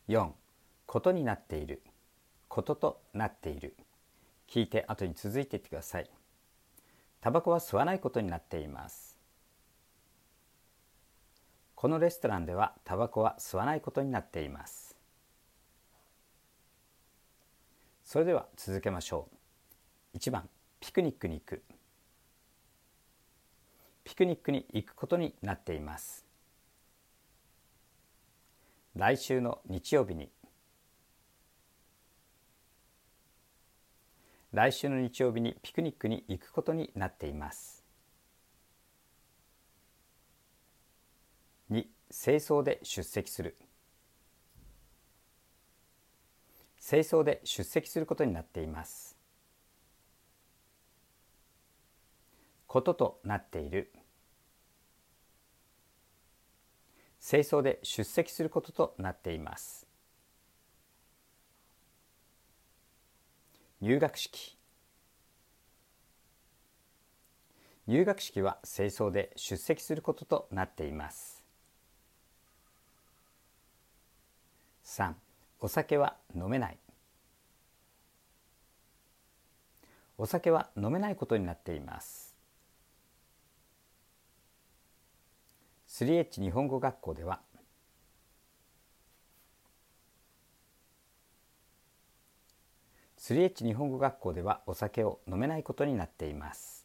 4、ことになっている、こととなっている。聞いて後に続いていってください。タバコは吸わないことになっています。このレストランではタバコは吸わないことになっています。それでは続けましょう。1番、ピクニックに行く。ピクニックに行くことになっています。来週の日曜日に。来週の日曜日にピクニックに行くことになっています。2、清掃で出席する。清掃で出席することになっています。こととなっている。清掃で出席することとなっています。入学式。入学式は清掃で出席することとなっています。3、お酒は飲めない。お酒は飲めないことになっています。3H 日本語学校では3H 日本語学校ではお酒を飲めないことになっています。